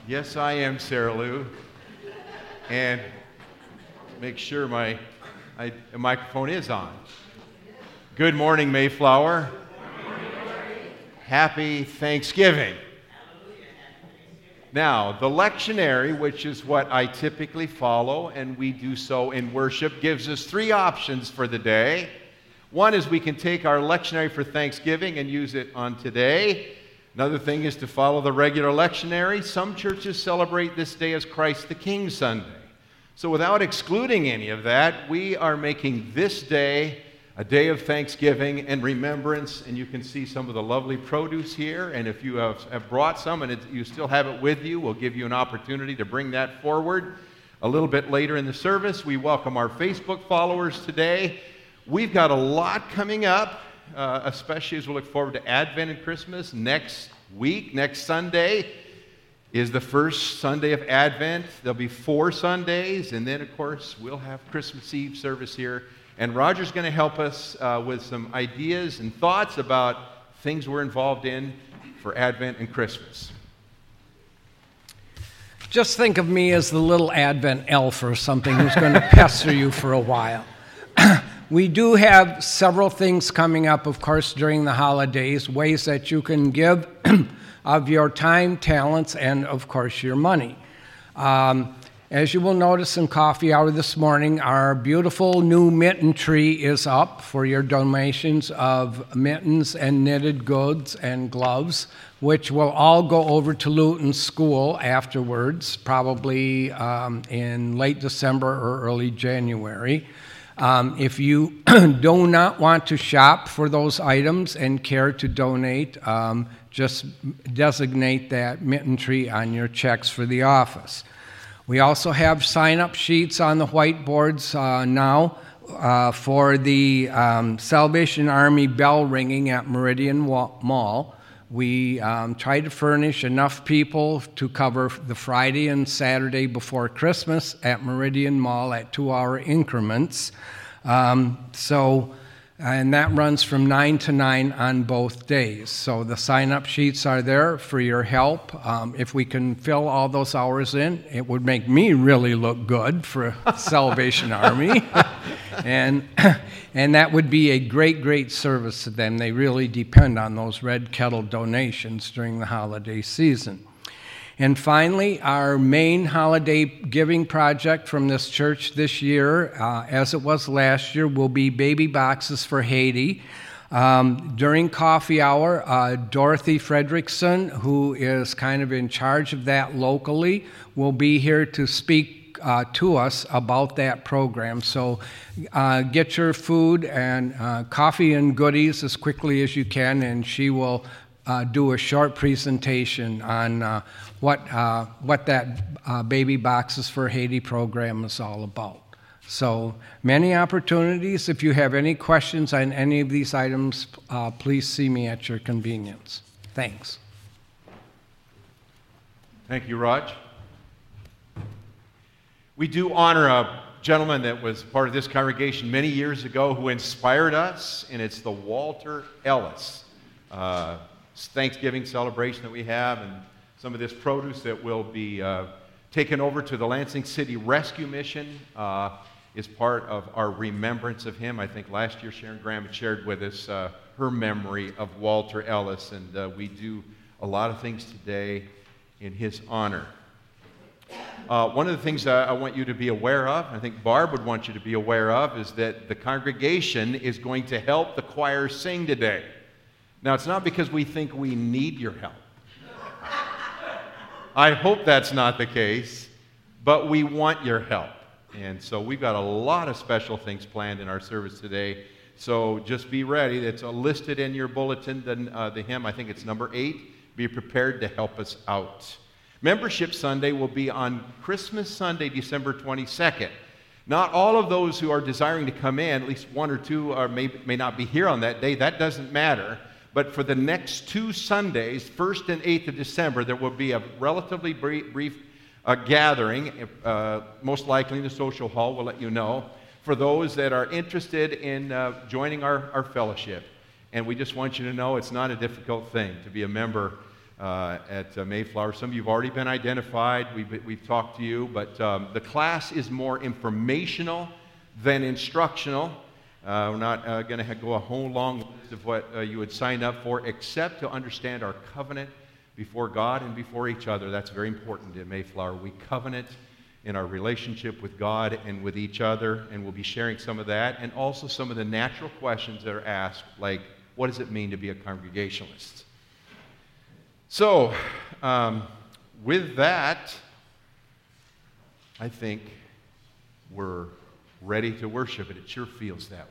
Yes, I am, Sarah Lou. And make sure my microphone is on. Good morning, Mayflower. Happy Thanksgiving. Now, the lectionary, which is what I typically follow, and we do so in worship, gives us three options for the day. One is we can take our lectionary for Thanksgiving and use it on today. Another thing is to follow the regular lectionary. Some churches celebrate this day as Christ the King Sunday. So without excluding any of that, we are making this day a day of thanksgiving and remembrance, and you can see some of the lovely produce here. And if you have brought some and you still have it with you, we'll give you an opportunity to bring that forward a little bit later in the service. We welcome our Facebook followers today. We've got a lot coming up, especially as we look forward to Advent and Christmas. Next week, next Sunday, is the first Sunday of Advent. There'll be 4 Sundays, and then, of course, we'll have Christmas Eve service here. And Roger's going to help us with some ideas and thoughts about things we're involved in for Advent and Christmas. Just think of me as the little Advent elf or something who's going to pester you for a while. We do have several things coming up, of course, during the holidays, ways that you can give of your time, talents, and, of course, your money. As you will notice in Coffee Hour this morning, our beautiful new mitten tree is up for your donations of mittens and knitted goods and gloves, which will all go over to Luton School afterwards, probably in late December or early January. If you do not want to shop for those items and care to donate, just designate that mitten tree on your checks for the office. We also have sign-up sheets on the whiteboards now for the Salvation Army bell ringing at Meridian Mall. We try to furnish enough people to cover the Friday and Saturday before Christmas at Meridian Mall at 2-hour increments. And that runs from 9 to 9 on both days. So the sign-up sheets are there for your help. If we can fill all those hours in, it would make me really look good for Salvation Army. And that would be a great, great service to them. They really depend on those Red Kettle donations during the holiday season. And finally, our main holiday giving project from this church this year, as it was last year, will be baby boxes for Haiti. During Coffee Hour, Dorothy Fredrickson, who is kind of in charge of that locally, will be here to speak to us about that program. So get your food and coffee and goodies as quickly as you can, and she will do a short presentation on what that Baby Boxes for Haiti program is all about. So many opportunities. If you have any questions on any of these items, please see me at your convenience. Thanks. Thank you, Raj. We do honor a gentleman that was part of this congregation many years ago who inspired us, and it's the Walter Ellis Thanksgiving celebration that we have, and some of this produce that will be taken over to the Lansing City Rescue Mission is part of our remembrance of him. I think last year Sharon Graham had shared with us her memory of Walter Ellis, and we do a lot of things today in his honor. One of the things I want you to be aware of, I think Barb would want you to be aware of, is that the congregation is going to help the choir sing today. Now, it's not because we think we need your help. I hope that's not the case, but we want your help. And so we've got a lot of special things planned in our service today. So just be ready. It's listed in your bulletin, the hymn. I think it's number 8. Be prepared to help us out. Membership Sunday will be on Christmas Sunday, December 22nd. Not all of those who are desiring to come in, at least 1 or 2 may not be here on that day. That doesn't matter. But for the next 2 Sundays, 1st and 8th of December, there will be a relatively brief gathering, most likely in the social hall. We'll let you know, for those that are interested in joining our fellowship. And we just want you to know it's not a difficult thing to be a member at Mayflower. Some of you have already been identified. We've talked to you, but the class is more informational than instructional. We're not going to go a whole long list of what you would sign up for, except to understand our covenant before God and before each other. That's very important in Mayflower. We covenant in our relationship with God and with each other, and we'll be sharing some of that, and also some of the natural questions that are asked, like, what does it mean to be a Congregationalist? So, with that, I think we're ready to worship, and it sure feels that way.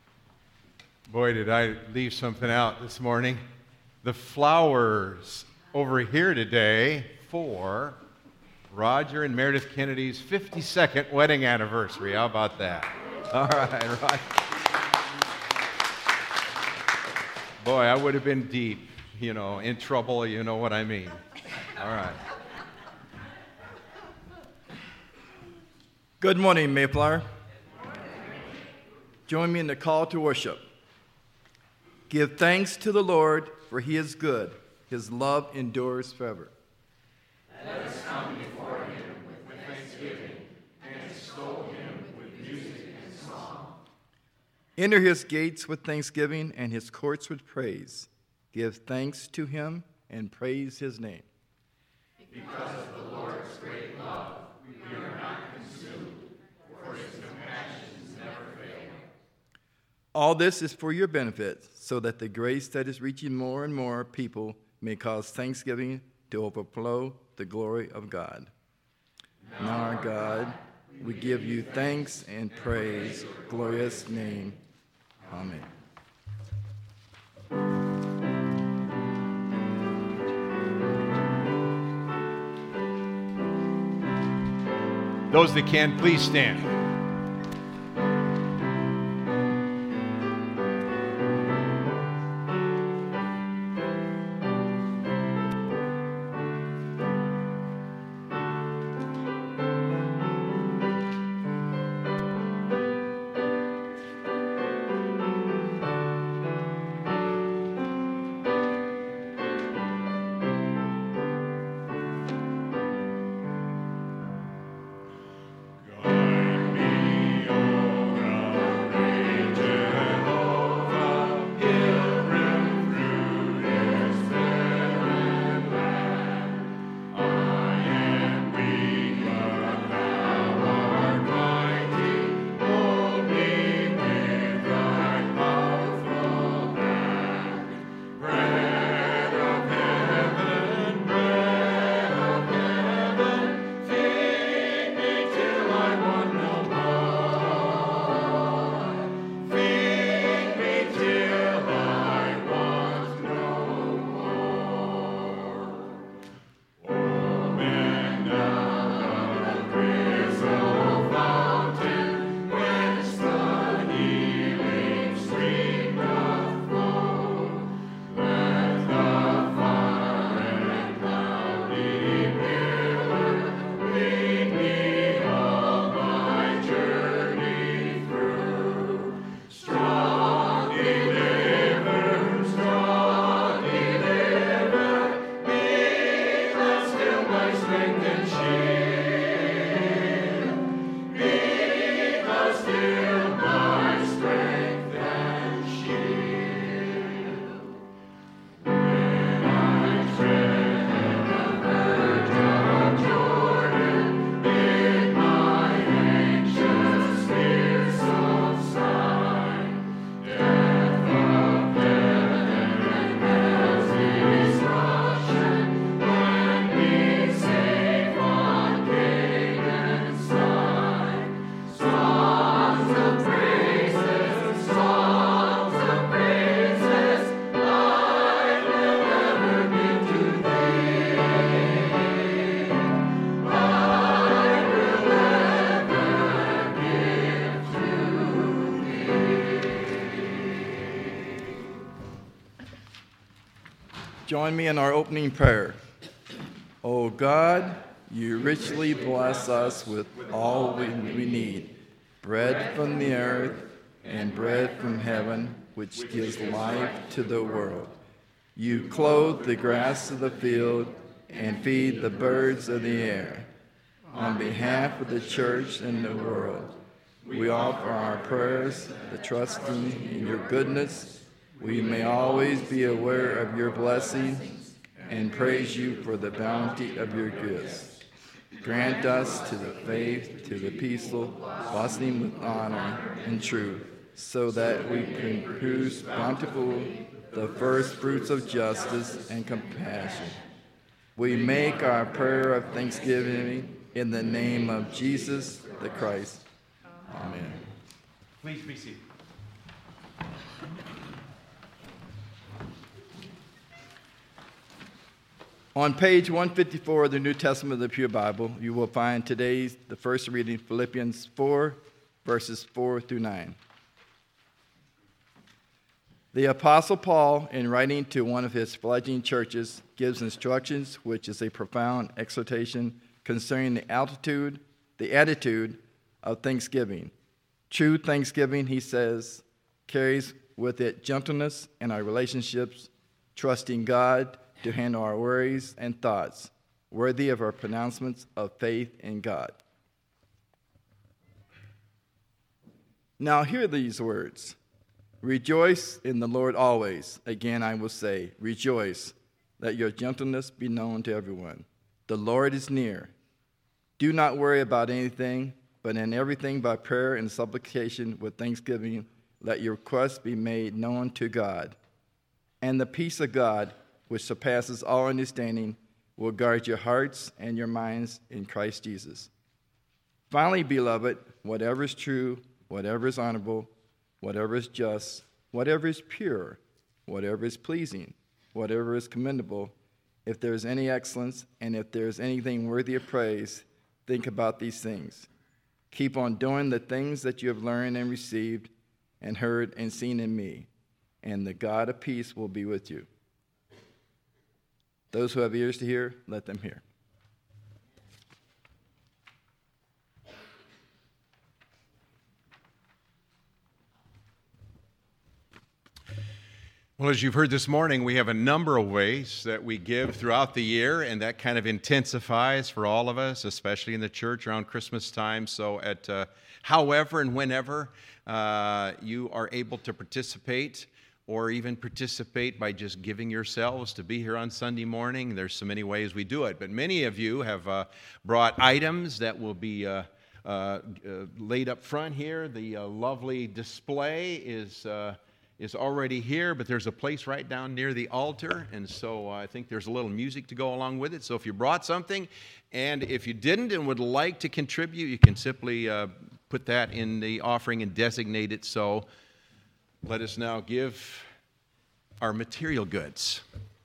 Boy, did I leave something out this morning. The flowers over here today for Roger and Meredith Kennedy's 52nd wedding anniversary. How about that? All right, Roger. Boy, I would have been deep, in trouble, you know what I mean. All right. Good morning, Mayflower. Join me in the call to worship. Give thanks to the Lord, for he is good. His love endures forever. Let us come before him with thanksgiving and extol him with music and song. Enter his gates with thanksgiving and his courts with praise. Give thanks to him and praise his name. Because of the Lord's great love, we are not consumed, for his compassions never fail. All this is for your benefit, so that the grace that is reaching more and more people may cause thanksgiving to overflow the glory of God. Now, our God, we give you thanks and praise, glorious name. Amen. Those that can, please stand. Join me in our opening prayer. O God, you richly bless us with all we need, bread from the earth and bread from heaven, which gives life to the world. You clothe the grass of the field and feed the birds of the air. On behalf of the church and the world, we offer our prayers, the trusting in your goodness. We may always be aware of your blessings and praise you for the bounty of your gifts. Grant us to the faith, to the peaceful, blossoming with honor and truth, so that we can produce bountifully the first fruits of justice and compassion. We make our prayer of thanksgiving in the name of Jesus the Christ. Amen. Please be seated. On page 154 of the New Testament of the Pew Bible, you will find today's, the first reading, Philippians 4, verses 4 through 9. The Apostle Paul, in writing to one of his fledgling churches, gives instructions, which is a profound exhortation concerning the attitude of thanksgiving. True thanksgiving, he says, carries with it gentleness in our relationships, trusting God to handle our worries and thoughts, worthy of our pronouncements of faith in God. Now hear these words. Rejoice in the Lord always. Again, I will say, rejoice. Let your gentleness be known to everyone. The Lord is near. Do not worry about anything, but in everything by prayer and supplication with thanksgiving, let your requests be made known to God. And the peace of God, which surpasses all understanding, will guard your hearts and your minds in Christ Jesus. Finally, beloved, whatever is true, whatever is honorable, whatever is just, whatever is pure, whatever is pleasing, whatever is commendable, if there is any excellence and if there is anything worthy of praise, think about these things. Keep on doing the things that you have learned and received and heard and seen in me, and the God of peace will be with you. Those who have ears to hear, let them hear. Well, as you've heard this morning, we have a number of ways that we give throughout the year, and that kind of intensifies for all of us, especially in the church around Christmas time. So however and whenever you are able to participate, or even participate by just giving yourselves to be here on Sunday morning. There's so many ways we do it, but many of you have brought items that will be laid up front here. The lovely display is already here, but there's a place right down near the altar, and so I think there's a little music to go along with it. So if you brought something, and if you didn't and would like to contribute, you can simply put that in the offering and designate it so. Let us now give our material goods.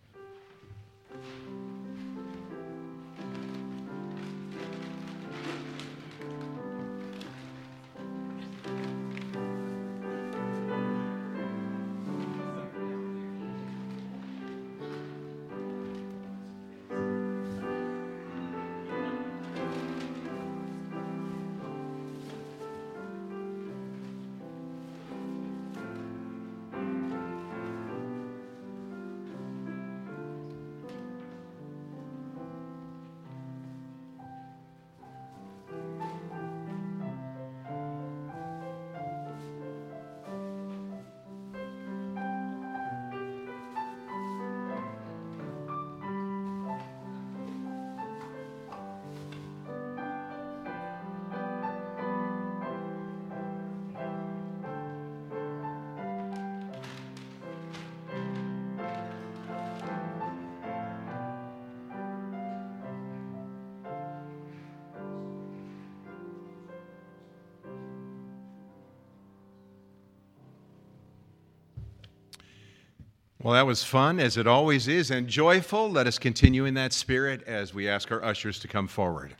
Well, that was fun, as it always is, and joyful. Let us continue in that spirit as we ask our ushers to come forward.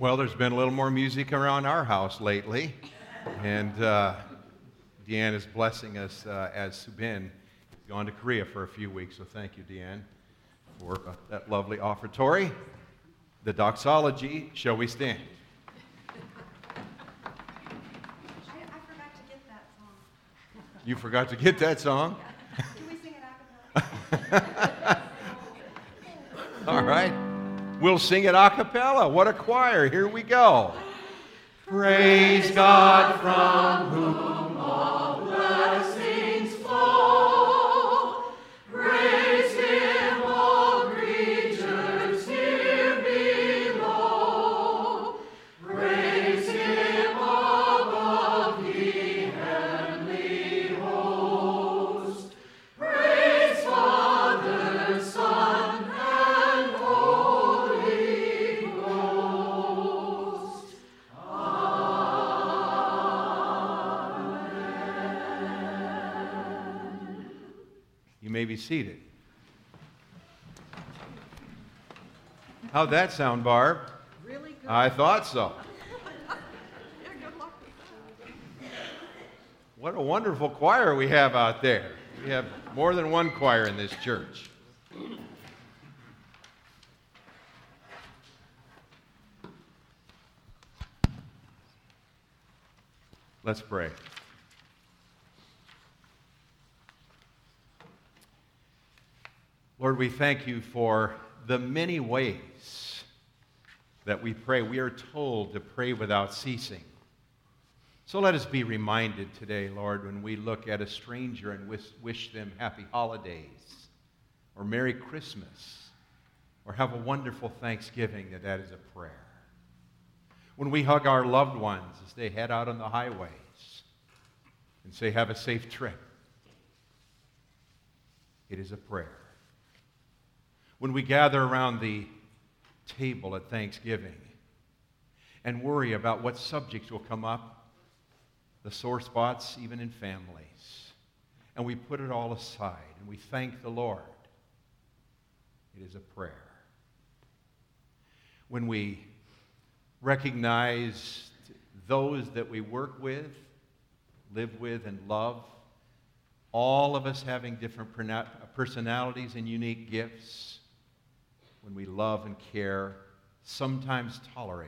Well, there's been a little more music around our house lately, and Deanne is blessing us as Subin has gone to Korea for a few weeks. So thank you, Deanne, for that lovely offertory. The doxology, shall we stand? I forgot to get that song. You forgot to get that song? Can we sing it a cappella? All right. We'll sing it a cappella. What a choir. Here we go. Praise God from whom all blessings flow. Praise Him, all creatures here below. Praise Him above the heavenly host. Praise Father, Son, and Holy Ghost. You may be seated. How'd that sound, Barb? Really good. I thought so. Yeah, good luck with that. What a wonderful choir we have out there. We have more than one choir in this church. Let's pray. Lord, we thank you for the many ways that we pray. We are told to pray without ceasing. So let us be reminded today, Lord, when we look at a stranger and wish them happy holidays or Merry Christmas or have a wonderful Thanksgiving, that is a prayer. When we hug our loved ones as they head out on the highways and say, have a safe trip, it is a prayer. When we gather around the table at Thanksgiving and worry about what subjects will come up, the sore spots even in families, and we put it all aside and we thank the Lord, it is a prayer. When we recognize those that we work with, live with, and love, all of us having different personalities and unique gifts, when we love and care, sometimes tolerate,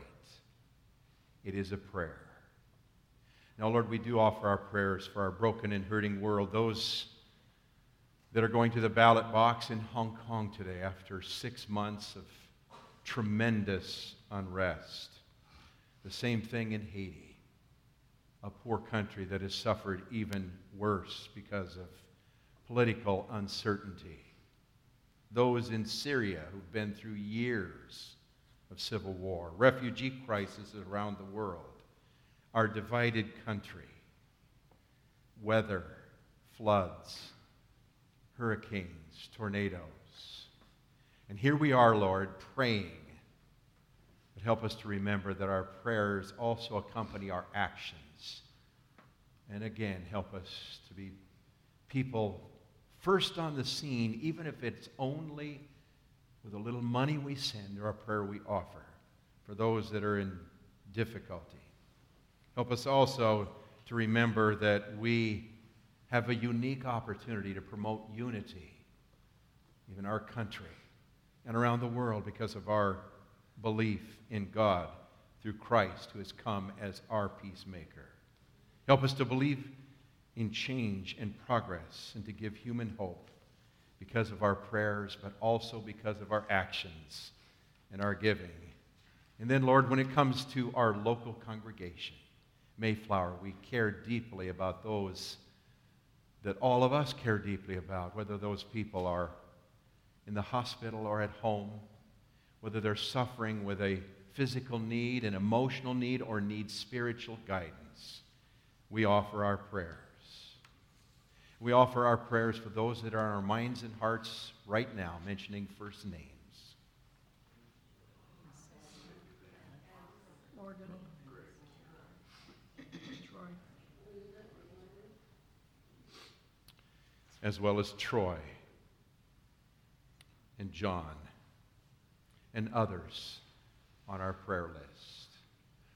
it is a prayer. Now, Lord, we do offer our prayers for our broken and hurting world, those that are going to the ballot box in Hong Kong today after 6 months of tremendous unrest. The same thing in Haiti, a poor country that has suffered even worse because of political uncertainty. Those in Syria who've been through years of civil war, refugee crises around the world, our divided country, weather, floods, hurricanes, tornadoes. And here we are, Lord, praying. But help us to remember that our prayers also accompany our actions. And again, help us to be people first on the scene, even if it's only with a little money we send or a prayer we offer for those that are in difficulty. Help us also to remember that we have a unique opportunity to promote unity in our country and around the world because of our belief in God through Christ, who has come as our peacemaker. Help us to believe in change and progress and to give human hope because of our prayers, but also because of our actions and our giving. And then, Lord, when it comes to our local congregation, Mayflower, we care deeply about those that all of us care deeply about, whether those people are in the hospital or at home, whether they're suffering with a physical need, an emotional need, or need spiritual guidance. We offer our prayers. We offer our prayers for those that are in our minds and hearts right now, mentioning first names. Morgan. Troy. As well as Troy and John and others on our prayer list.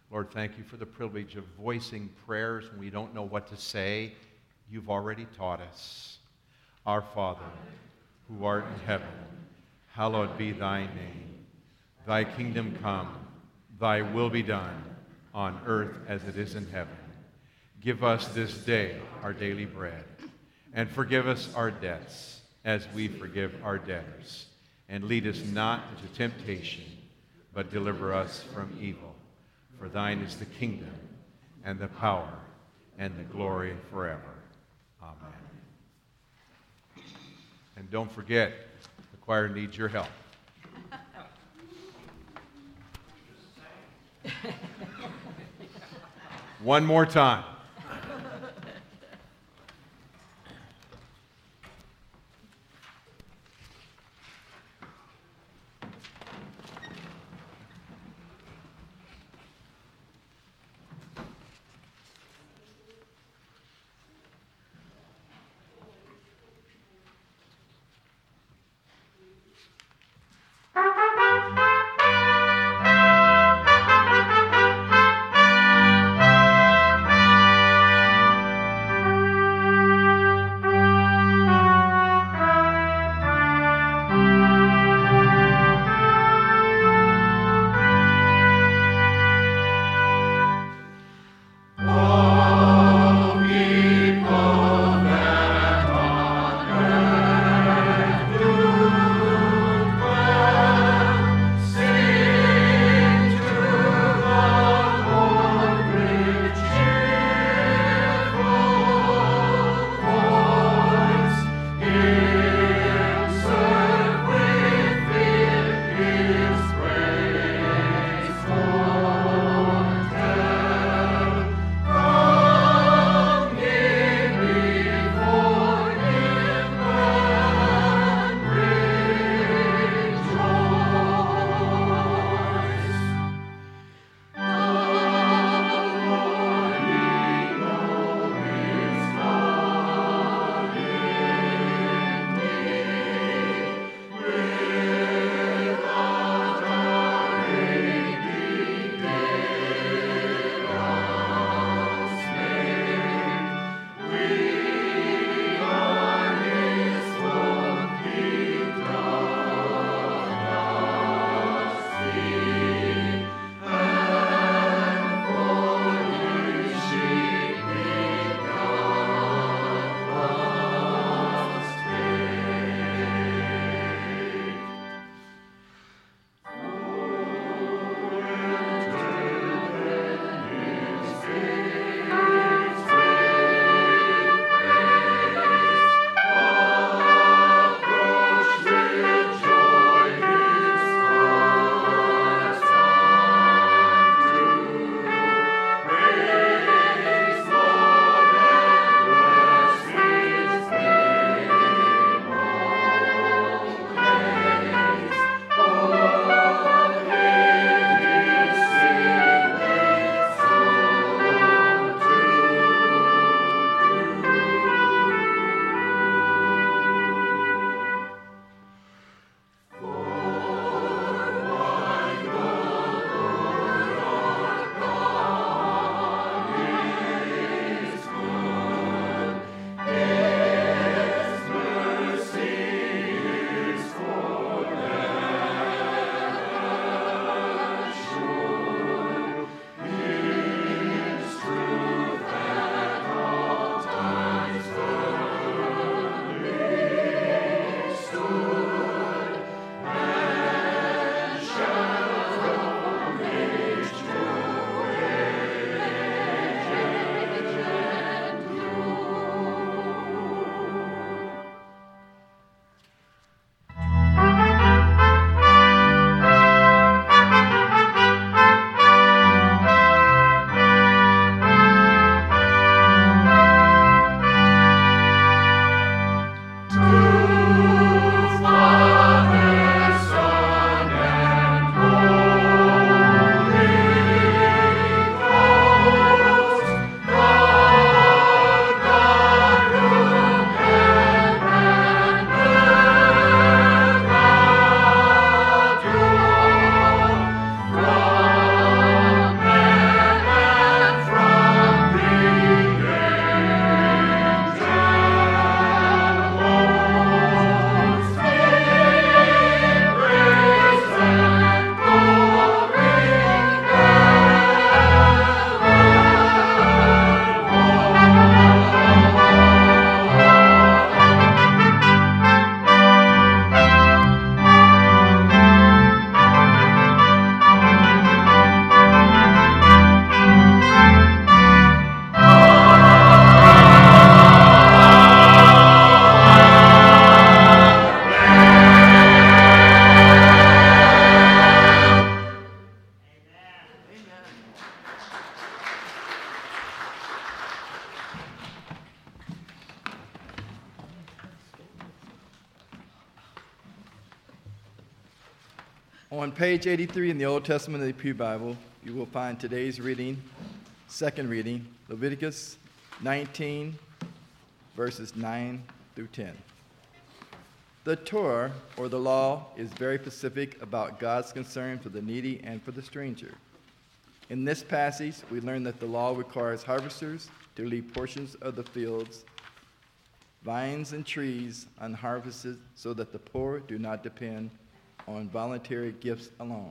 Lord, thank you for the privilege of voicing prayers when we don't know what to say. You've already taught us. Our Father, who art in heaven, hallowed be thy name. Thy kingdom come, thy will be done, on earth as it is in heaven. Give us this day our daily bread, and forgive us our debts as we forgive our debtors. And lead us not into temptation, but deliver us from evil. For thine is the kingdom, and the power, and the glory forever. Amen. And don't forget, the choir needs your help. One more time. On page 83 in the Old Testament of the Pew Bible, you will find today's reading, second reading, Leviticus 19, verses 9 through 10. The Torah, or the law, is very specific about God's concern for the needy and for the stranger. In this passage, we learn that the law requires harvesters to leave portions of the fields, vines and trees unharvested so that the poor do not depend on voluntary gifts alone.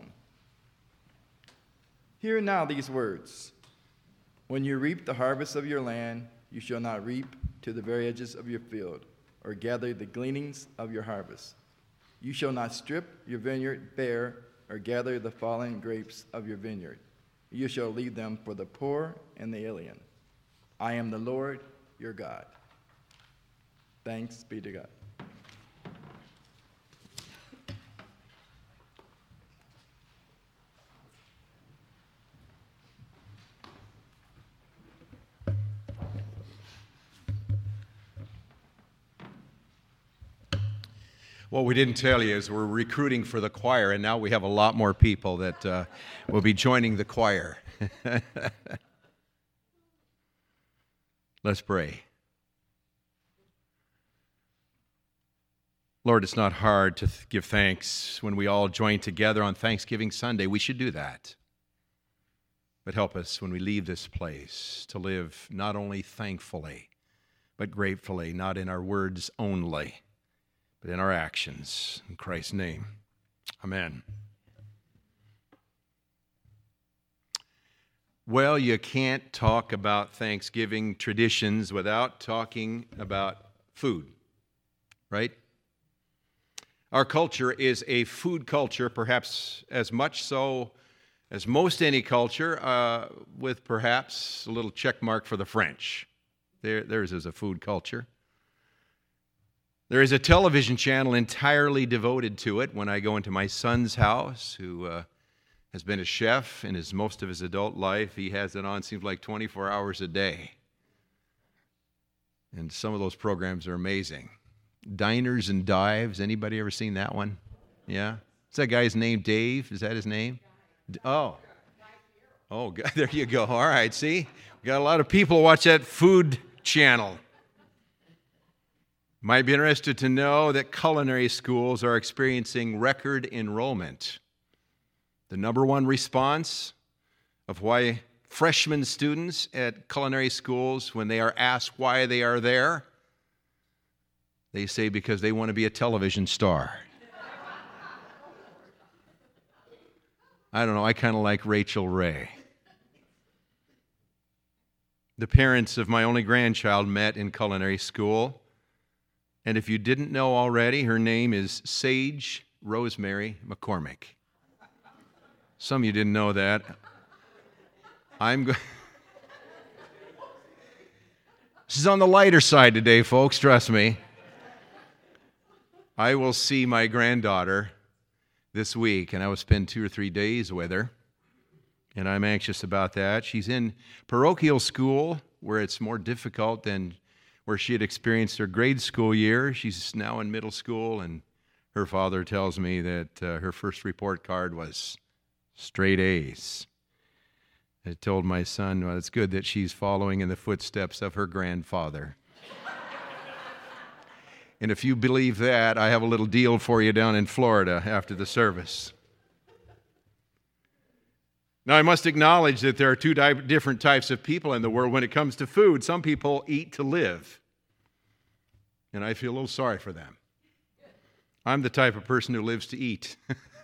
Hear now these words. When you reap the harvest of your land, you shall not reap to the very edges of your field, or gather the gleanings of your harvest. You shall not strip your vineyard bare, or gather the fallen grapes of your vineyard. You shall leave them for the poor and the alien. I am the Lord your God. Thanks be to God. What we didn't tell you is we're recruiting for the choir, and now we have a lot more people that will be joining the choir. Let's pray. Lord, it's not hard to give thanks when we all join together on Thanksgiving Sunday. We should do that. But help us when we leave this place to live not only thankfully, but gratefully, not in our words only, but in our actions. In Christ's name, amen. Well, you can't talk about Thanksgiving traditions without talking about food, right? Our culture is a food culture, perhaps as much so as most any culture, with perhaps a little check mark for the French. Theirs is a food culture. There is a television channel entirely devoted to it. When I go into my son's house, who has been a chef in most of his adult life, he has it on, seems like 24 hours a day. And some of those programs are amazing. Diners and Dives. Anybody ever seen that one? Yeah? Is that guy's name Dave? Is that his name? Oh, there you go. All right, see? We got a lot of people who watch that food channel. Might be interested to know that culinary schools are experiencing record enrollment. The number one response of why freshman students at culinary schools, when they are asked why they are there, they say because they want to be a television star. I don't know, I kind of like Rachel Ray. The parents of my only grandchild met in culinary school. And if you didn't know already, her name is Sage Rosemary McCormick. Some of you didn't know that. This is on the lighter side today, folks, trust me. I will see my granddaughter this week, and I will spend 2 or 3 days with her, and I'm anxious about that. She's in parochial school, where it's more difficult than where she had experienced her grade school year. She's now in middle school, and her father tells me that her first report card was straight A's. I told my son, well, it's good that she's following in the footsteps of her grandfather. And if you believe that, I have a little deal for you down in Florida after the service. Now, I must acknowledge that there are two different types of people in the world when it comes to food. Some people eat to live, and I feel a little sorry for them. I'm the type of person who lives to eat.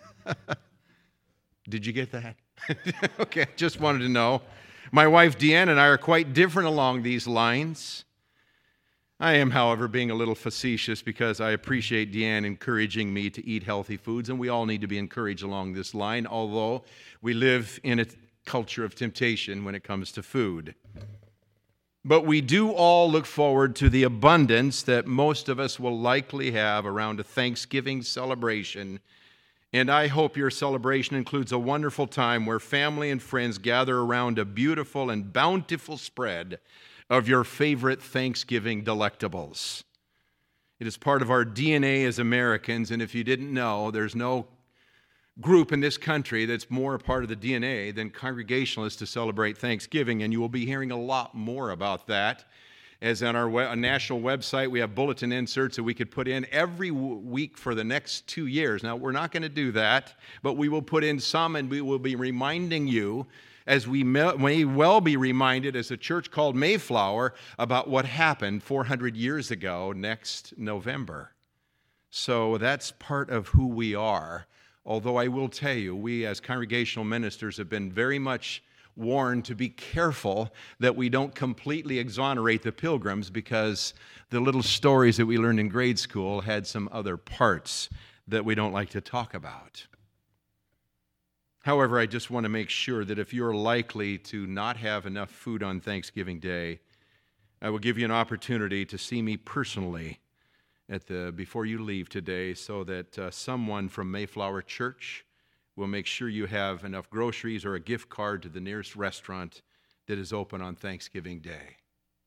Did you get that? Okay, just wanted to know. My wife, Deanne, and I are quite different along these lines. I am, however, being a little facetious because I appreciate Deanne encouraging me to eat healthy foods, and we all need to be encouraged along this line, although we live in a culture of temptation when it comes to food. But we do all look forward to the abundance that most of us will likely have around a Thanksgiving celebration, and I hope your celebration includes a wonderful time where family and friends gather around a beautiful and bountiful spread of your favorite Thanksgiving delectables. It is part of our DNA as Americans, and if you didn't know, there's no group in this country that's more a part of the DNA than Congregationalists to celebrate Thanksgiving, and you will be hearing a lot more about that. As on our national website, we have bulletin inserts that we could put in every week for the next 2 years. Now, we're not going to do that, but we will put in some, and we will be reminding you, as we may well be reminded as a church called Mayflower, about what happened 400 years ago next November. So that's part of who we are. Although I will tell you, we as congregational ministers have been very much warned to be careful that we don't completely exonerate the Pilgrims, because the little stories that we learned in grade school had some other parts that we don't like to talk about. However, I just want to make sure that if you're likely to not have enough food on Thanksgiving Day, I will give you an opportunity to see me personally before you leave today, so that someone from Mayflower Church will make sure you have enough groceries or a gift card to the nearest restaurant that is open on Thanksgiving Day.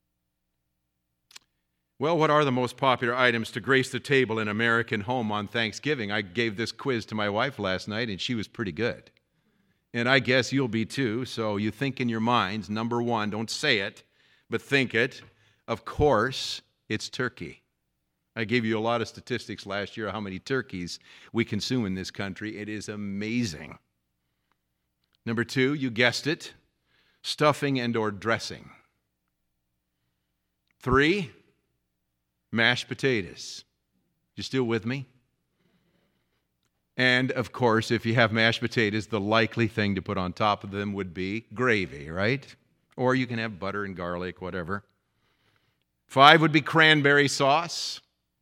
Well, what are the most popular items to grace the table in American home on Thanksgiving? I gave this quiz to my wife last night, and she was pretty good. And I guess you'll be too, so you think in your minds, number one, don't say it, but think it. Of course, it's turkey. I gave you a lot of statistics last year how many turkeys we consume in this country. It is amazing. Number two, you guessed it, stuffing and or dressing. 3, mashed potatoes. You still with me? And, of course, if you have mashed potatoes, the likely thing to put on top of them would be gravy, right? Or you can have butter and garlic, whatever. 5 would be cranberry sauce.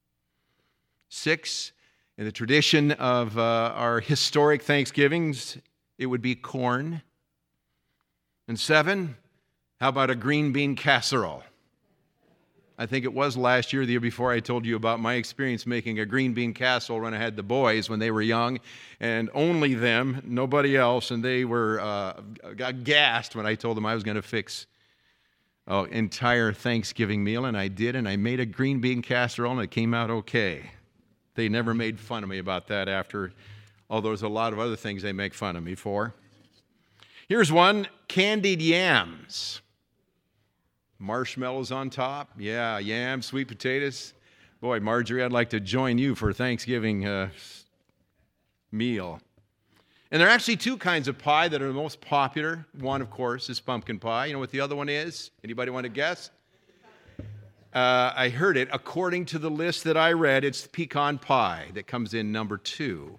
6, in the tradition of our historic Thanksgivings, it would be corn. And 7, how about a green bean casserole? I think it was last year, the year before, I told you about my experience making a green bean casserole when I had the boys when they were young, and only them, nobody else, and they were aghast when I told them I was going to fix an entire Thanksgiving meal, and I did, and I made a green bean casserole, and it came out okay. They never made fun of me about that after, although there's a lot of other things they make fun of me for. Here's one, candied yams. Marshmallows on top. Yeah, yams, sweet potatoes. Boy, Marjorie, I'd like to join you for a Thanksgiving meal. And there are actually 2 kinds of pie that are the most popular. One, of course, is pumpkin pie. You know what the other one is? Anybody want to guess? I heard it. According to the list that I read, it's pecan pie that comes in number 2.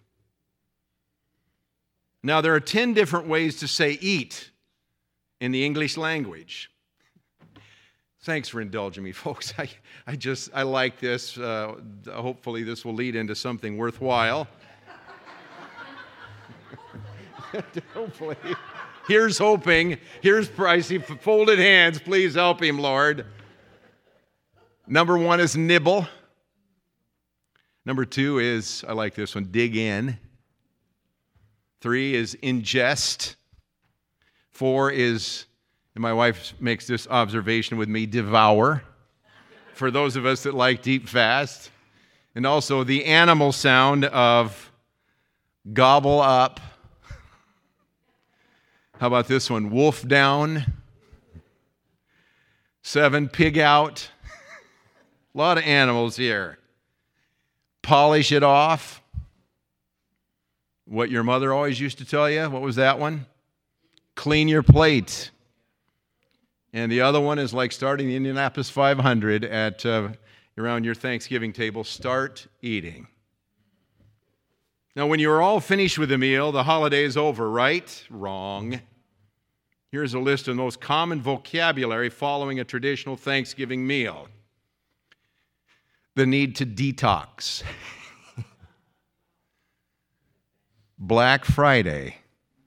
Now, there are 10 different ways to say eat in the English language. Thanks for indulging me, folks. I like this. Hopefully this will lead into something worthwhile. Hopefully. Here's hoping. Here's pricey. Folded hands. Please help him, Lord. Number 1 is nibble. Number 2 is, I like this one, dig in. 3 is ingest. 4 is, and my wife makes this observation with me, devour. For those of us that like deep fast. And also the animal sound of gobble up. How about this one? Wolf down. 7, pig out. A lot of animals here. Polish it off. What your mother always used to tell you, what was that one? Clean your plate. And the other one is like starting the Indianapolis 500 at around your Thanksgiving table. Start eating. Now, when you're all finished with the meal, the holiday is over, right? Wrong. Here's a list of the most common vocabulary following a traditional Thanksgiving meal. The need to detox. Black Friday.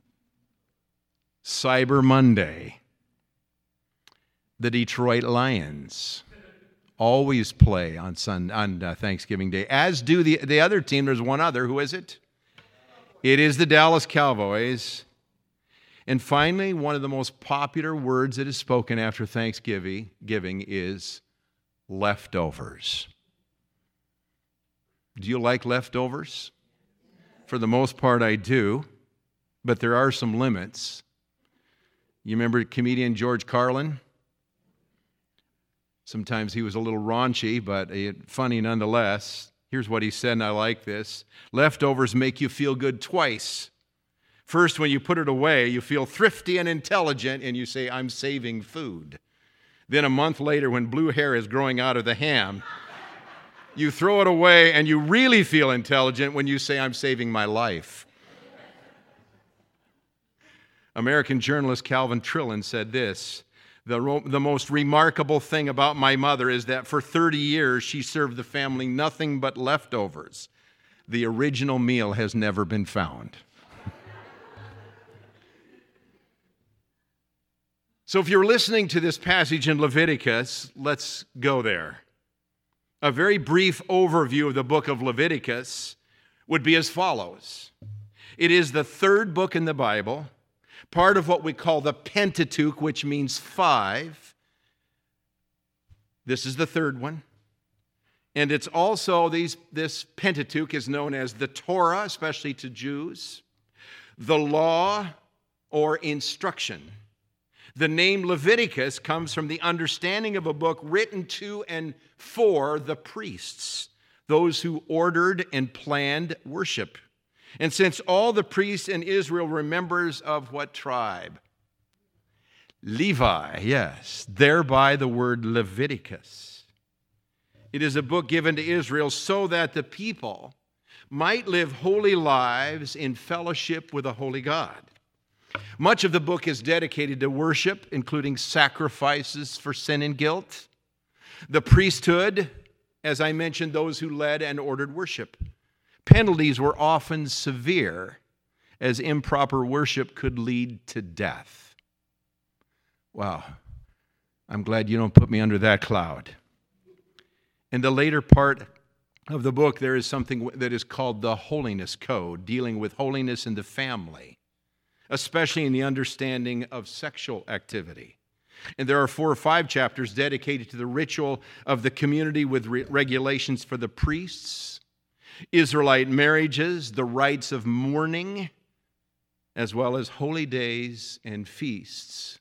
Cyber Monday. The Detroit Lions always play on Thanksgiving Day, as do the other team. There's one other. Who is it? It is the Dallas Cowboys. And finally, one of the most popular words that is spoken after Thanksgiving is leftovers. Do you like leftovers? For the most part, I do, but there are some limits. You remember comedian George Carlin? Sometimes he was a little raunchy, but funny nonetheless. Here's what he said, and I like this. Leftovers make you feel good twice. First, when you put it away, you feel thrifty and intelligent, and you say, I'm saving food. Then a month later, when blue hair is growing out of the ham, you throw it away, and you really feel intelligent when you say, I'm saving my life. American journalist Calvin Trillin said this, the most remarkable thing about my mother is that for 30 years she served the family nothing but leftovers. The original meal has never been found. So if you're listening to this passage in Leviticus, let's go there. A very brief overview of the book of Leviticus would be as follows. It is the third book in the Bible, part of what we call the Pentateuch, which means 5. This is the third one. And it's also, this Pentateuch is known as the Torah, especially to Jews, the law or instruction. The name Leviticus comes from the understanding of a book written to and for the priests, those who ordered and planned worship. And since all the priests in Israel were members of what tribe? Levi, yes, thereby the word Leviticus. It is a book given to Israel so that the people might live holy lives in fellowship with a holy God. Much of the book is dedicated to worship, including sacrifices for sin and guilt. The priesthood, as I mentioned, those who led and ordered worship. Penalties were often severe, as improper worship could lead to death. Wow, I'm glad you don't put me under that cloud. In the later part of the book, there is something that is called the Holiness Code, dealing with holiness in the family, especially in the understanding of sexual activity. And there are 4 or 5 chapters dedicated to the ritual of the community with regulations for the priests, Israelite marriages, the rites of mourning, as well as holy days and feasts.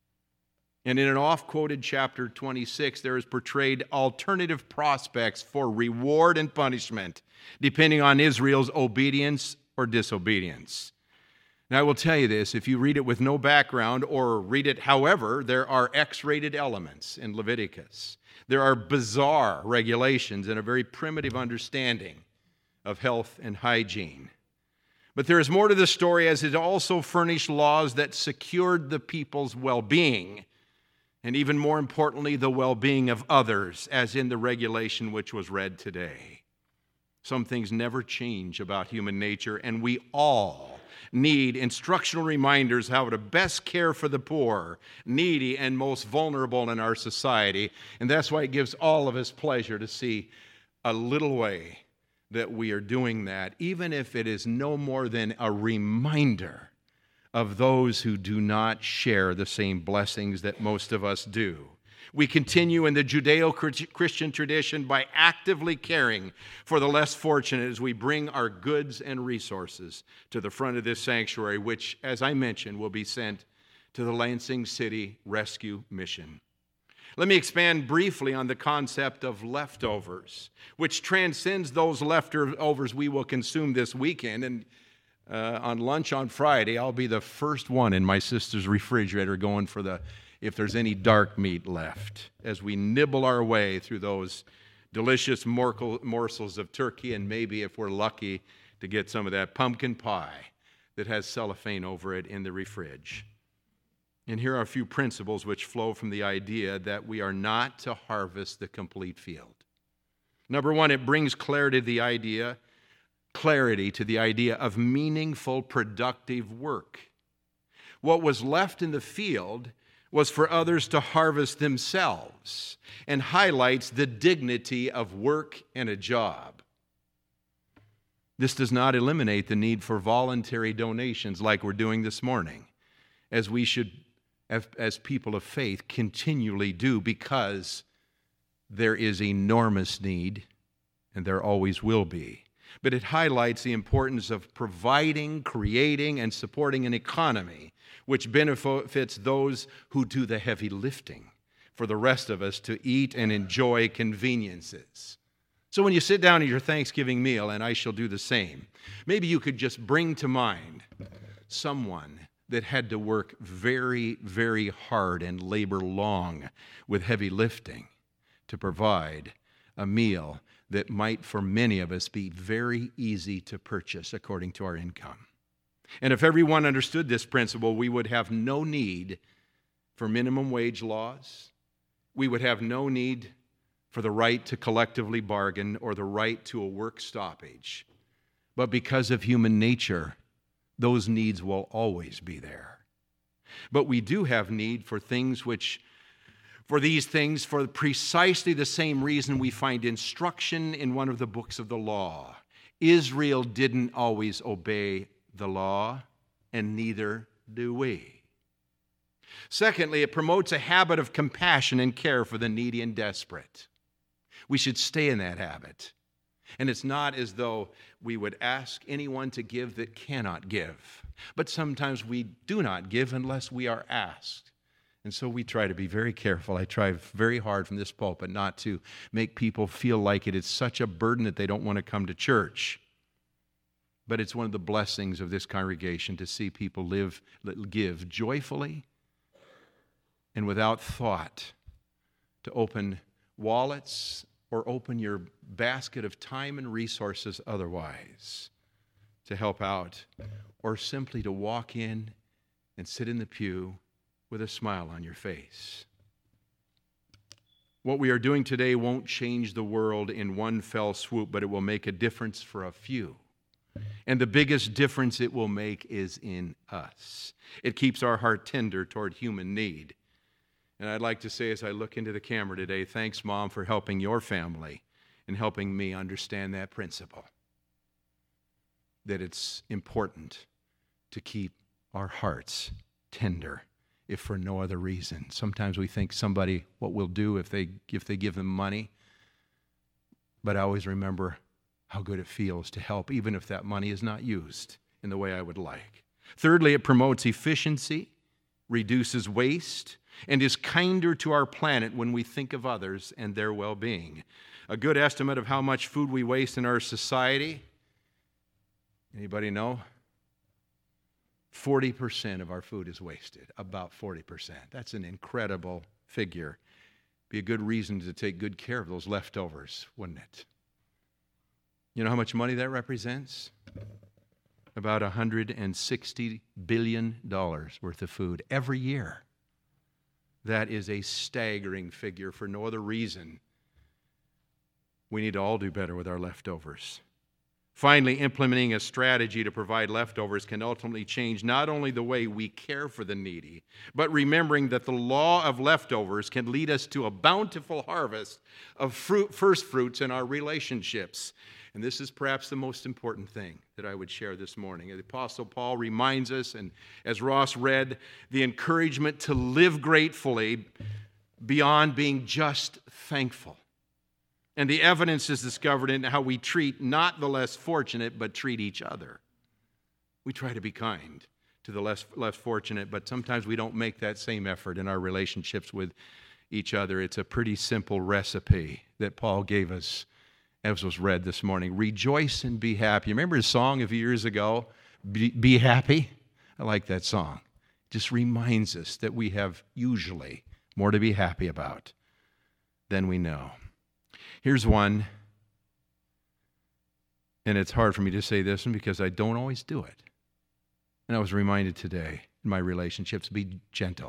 And in an oft-quoted chapter 26, there is portrayed alternative prospects for reward and punishment, depending on Israel's obedience or disobedience. Now, I will tell you this, if you read it with no background or read it however, there are X-rated elements in Leviticus. There are bizarre regulations and a very primitive understanding of health and hygiene. But there is more to the story, as it also furnished laws that secured the people's well-being, and even more importantly, the well-being of others, as in the regulation which was read today. Some things never change about human nature, and we all need instructional reminders how to best care for the poor, needy, and most vulnerable in our society. And that's why it gives all of us pleasure to see a little way that we are doing that, even if it is no more than a reminder of those who do not share the same blessings that most of us do. We continue in the Judeo-Christian tradition by actively caring for the less fortunate as we bring our goods and resources to the front of this sanctuary, which, as I mentioned, will be sent to the Lansing City Rescue Mission. Let me expand briefly on the concept of leftovers, which transcends those leftovers we will consume this weekend. And on lunch on Friday, I'll be the first one in my sister's refrigerator going for if there's any dark meat left, as we nibble our way through those delicious morsels of turkey, and maybe, if we're lucky, to get some of that pumpkin pie that has cellophane over it in the fridge. And here are a few principles which flow from the idea that we are not to harvest the complete field. Number one, it brings clarity to the idea of meaningful, productive work. What was left in the field was for others to harvest themselves, and highlights the dignity of work and a job. This does not eliminate the need for voluntary donations like we're doing this morning, as we should, as people of faith, continually do, because there is enormous need, and there always will be. but it highlights the importance of providing, creating, and supporting an economy which benefits those who do the heavy lifting for the rest of us to eat and enjoy conveniences. So when you sit down at your Thanksgiving meal, and I shall do the same, maybe you could just bring to mind someone that had to work very, very hard and labor long with heavy lifting to provide a meal that might, for many of us, be very easy to purchase according to our income. And if everyone understood this principle, we would have no need for minimum wage laws. We would have no need for the right to collectively bargain or the right to a work stoppage. But because of human nature, those needs will always be there. But we do have need for these things for precisely the same reason we find instruction in one of the books of the law. Israel didn't always obey the law, and neither do we. Secondly, it promotes a habit of compassion and care for the needy and desperate. We should stay in that habit. And it's not as though we would ask anyone to give that cannot give. But sometimes we do not give unless we are asked. And so we try to be very careful. I try very hard from this pulpit not to make people feel like it is such a burden that they don't want to come to church. But it's one of the blessings of this congregation to see people give joyfully and without thought, to open wallets or open your basket of time and resources otherwise to help out, or simply to walk in and sit in the pew with a smile on your face. What we are doing today won't change the world in one fell swoop, but it will make a difference for a few. And the biggest difference it will make is in us. It keeps our heart tender toward human need. And I'd like to say, as I look into the camera today, thanks, Mom, for helping your family and helping me understand that principle. That it's important to keep our hearts tender, if for no other reason. Sometimes we think somebody, what we'll do if they give them money. But I always remember how good it feels to help, even if that money is not used in the way I would like. Thirdly, it promotes efficiency, reduces waste, and is kinder to our planet when we think of others and their well-being. A good estimate of how much food we waste in our society, anybody know? 40% of our food is wasted, about 40%. That's an incredible figure. Be a good reason to take good care of those leftovers, wouldn't it? You know how much money that represents? About $160 billion worth of food every year. That is a staggering figure for no other reason. We need to all do better with our leftovers. Finally, implementing a strategy to provide leftovers can ultimately change not only the way we care for the needy, but remembering that the law of leftovers can lead us to a bountiful harvest of first fruits in our relationships. And this is perhaps the most important thing that I would share this morning. The Apostle Paul reminds us, and as Ross read, the encouragement to live gratefully beyond being just thankful. And the evidence is discovered in how we treat not the less fortunate, but treat each other. We try to be kind to the less fortunate, but sometimes we don't make that same effort in our relationships with each other. It's a pretty simple recipe that Paul gave us, as was read this morning. Rejoice and be happy. Remember his song a few years ago, Be Happy? I like that song. It just reminds us that we have usually more to be happy about than we know. Here's one, and it's hard for me to say this one because I don't always do it. And I was reminded today in my relationships, be gentle.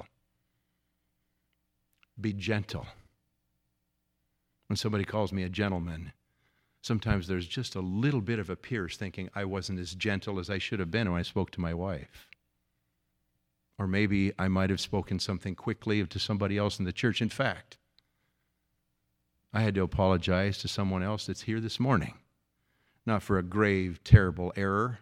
Be gentle. When somebody calls me a gentleman, sometimes there's just a little bit of a pierce thinking I wasn't as gentle as I should have been when I spoke to my wife. Or maybe I might have spoken something quickly to somebody else in the church. In fact, I had to apologize to someone else that's here this morning. Not for a grave, terrible error,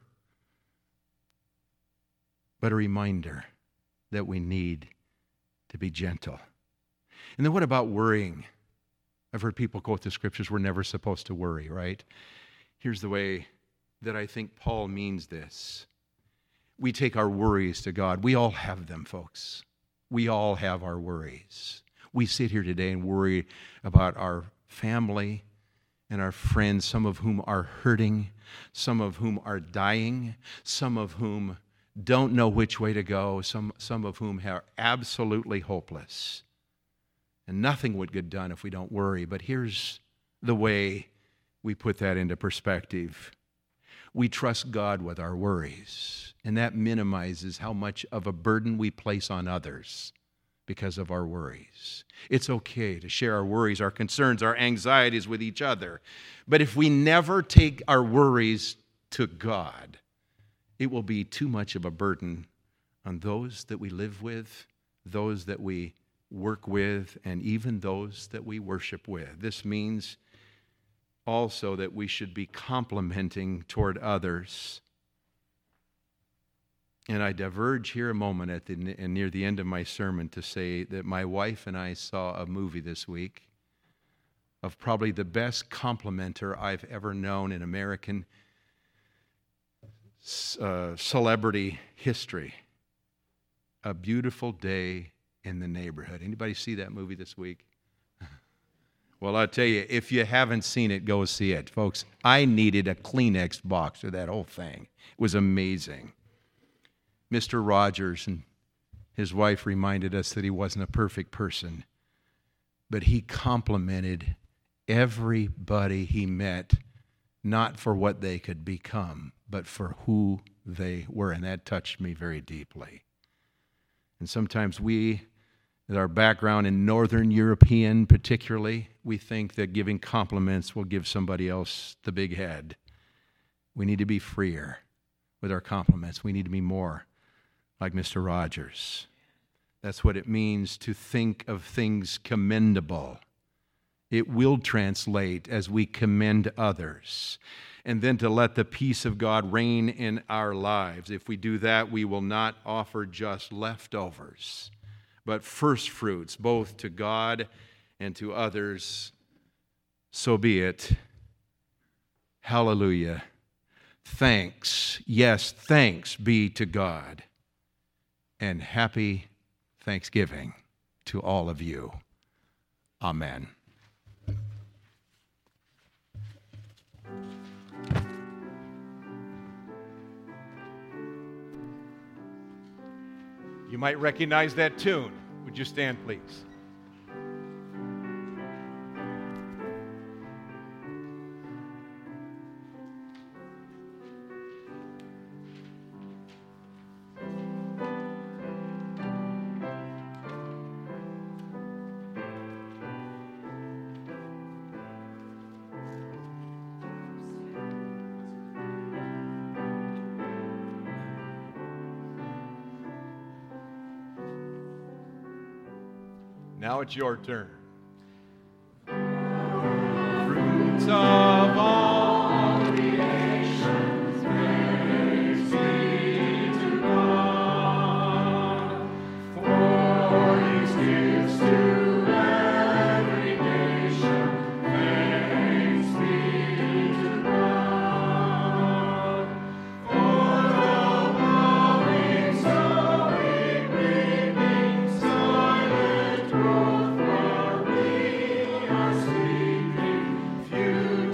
but a reminder that we need to be gentle. And then what about worrying? I've heard people quote the scriptures, we're never supposed to worry, right? Here's the way that I think Paul means this. We take our worries to God. We all have them, folks. We all have our worries. We sit here today and worry about our family and our friends, some of whom are hurting, some of whom are dying, some of whom don't know which way to go, some of whom are absolutely hopeless. And nothing would get done if we don't worry. But here's the way we put that into perspective. We trust God with our worries, and that minimizes how much of a burden we place on others because of our worries. It's okay to share our worries, our concerns, our anxieties with each other. But if we never take our worries to God, it will be too much of a burden on those that we live with, those that we work with, and even those that we worship with. This means also that we should be complimenting toward others. And I diverge here a moment near the end of my sermon to say that my wife and I saw a movie this week of probably the best complimenter I've ever known in American celebrity history. A Beautiful Day in the Neighborhood. Anybody see that movie this week? Well, I'll tell you, if you haven't seen it, go see it. Folks, I needed a Kleenex box for that whole thing. It was amazing. Mr. Rogers and his wife reminded us that he wasn't a perfect person, but he complimented everybody he met, not for what they could become, but for who they were, and that touched me very deeply. And sometimes we, with our background in Northern European particularly, we think that giving compliments will give somebody else the big head. We need to be freer with our compliments. We need to be more like Mr. Rogers. That's what it means to think of things commendable. It will translate as we commend others. And then to let the peace of God reign in our lives. If we do that, we will not offer just leftovers, but first fruits, both to God and to others. So be it. Hallelujah. Thanks, yes, thanks be to God. And happy Thanksgiving to all of you. Amen. You might recognize that tune. Would you stand, please? Now it's your turn. Fruits of all creation, praise be to God. For His gifts to every nation, thanks be to God. For the plowing, sowing, reaping, silent growth, while we are sleeping, future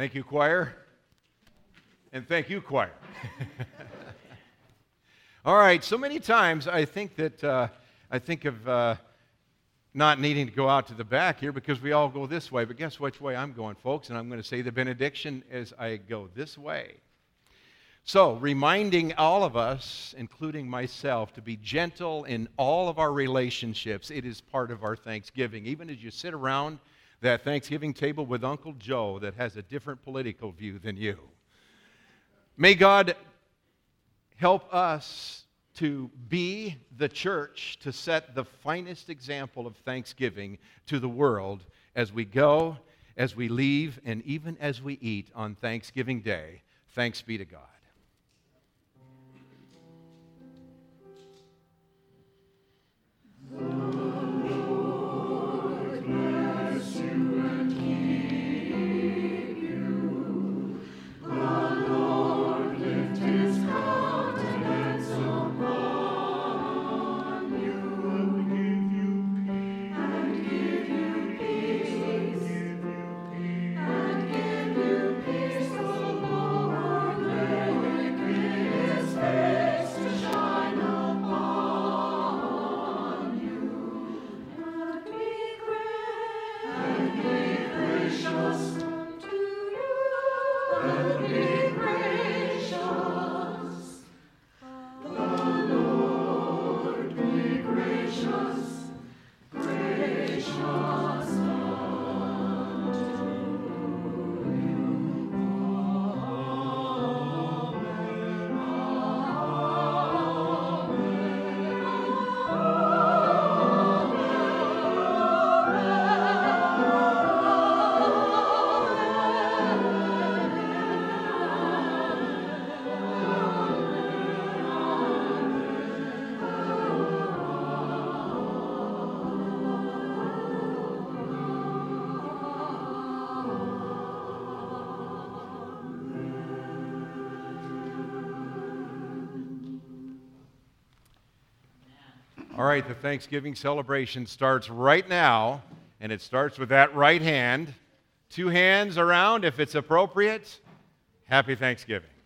Thank you, choir. And thank you, choir. All right, so many times I think of not needing to go out to the back here because we all go this way. But guess which way I'm going, folks? And I'm going to say the benediction as I go this way. So, reminding all of us, including myself, to be gentle in all of our relationships. It is part of our Thanksgiving. Even as you sit around that Thanksgiving table with Uncle Joe that has a different political view than you. May God help us to be the church to set the finest example of thanksgiving to the world as we go, as we leave, and even as we eat on Thanksgiving Day. Thanks be to God. All right, the Thanksgiving celebration starts right now, and it starts with that right hand. 2 hands around if it's appropriate. Happy Thanksgiving.